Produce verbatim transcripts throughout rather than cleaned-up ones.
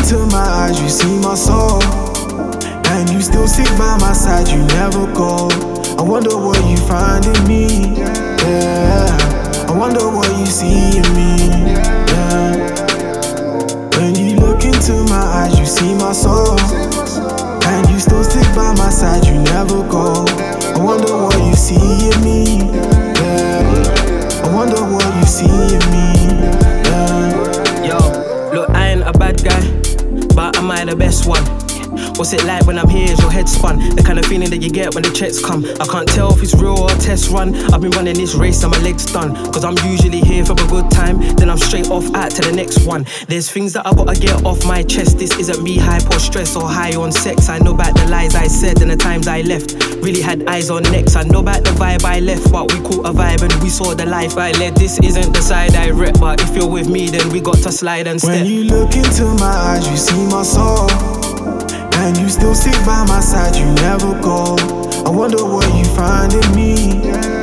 into my eyes, you see my soul. And you still stick by my side, you never go. I wonder what you find in me, yeah. I wonder what you see in me, yeah. When you look into my eyes, you see my soul. And you still stick by my side, you never go. I wonder what you see in me, yeah. I wonder what you see in me, yeah. Yo, look, I ain't a bad guy, but am I the best one? What's it like when I'm here? Is your head spun? The kind of feeling that you get when the checks come. I can't tell if it's real or a test run. I've been running this race and my legs done. Cause I'm usually here for a good time, then I'm straight off out to the next one. There's things that I gotta get off my chest. This isn't me hype or stress or high on sex. I know about the lies I said and the times I left. Really had eyes on necks. I know about the vibe I left, but we caught a vibe and we saw the life I led. This isn't the side I rep, but if you're with me, then we got to slide and step. When you look into my eyes, you see my soul. And you still stick by my side, you never go. I wonder what you find in me,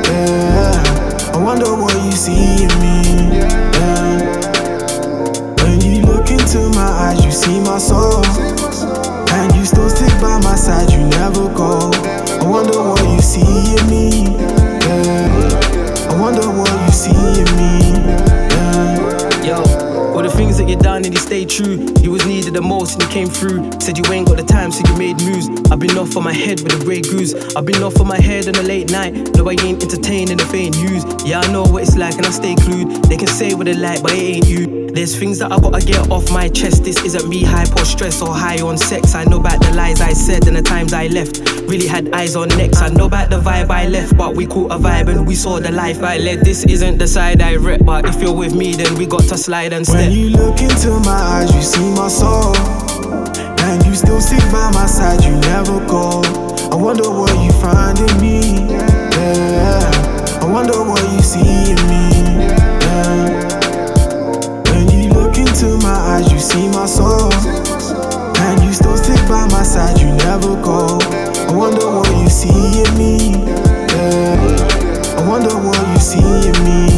yeah. I wonder what you see in me, yeah. When you look into my eyes, you see my soul. And you still stick by my side, you never go. I wonder what you see in me, yeah. I wonder what you see in me, yeah. Yo, all the things that you done and you stayed true. You was needed the most and you came through. Said you ain't got the time, so you made moves. I've been off on my head with a grey goose. I've been off on my head on a late night. No, I ain't entertaining the fake news. Yeah, I know what it's like and I stay glued. They can say what they like, but it ain't you. There's things that I gotta get off my chest. This isn't me hype or stress or high on sex. I know about the lies I said and the times I left. Really had eyes on necks. I know about the vibe I left, but we caught a vibe and we saw the life I led. This isn't the side I rep, but if you're with me, then we got to slide and step. When you look into my eyes, you see my soul. And you still stick by my side, you never go. I wonder what you find in me, yeah. I wonder what you see in me, yeah. When you look into my eyes, you see my soul. And you still stick by my side, you never go. I wonder what you see in me, yeah. I wonder what you see in me.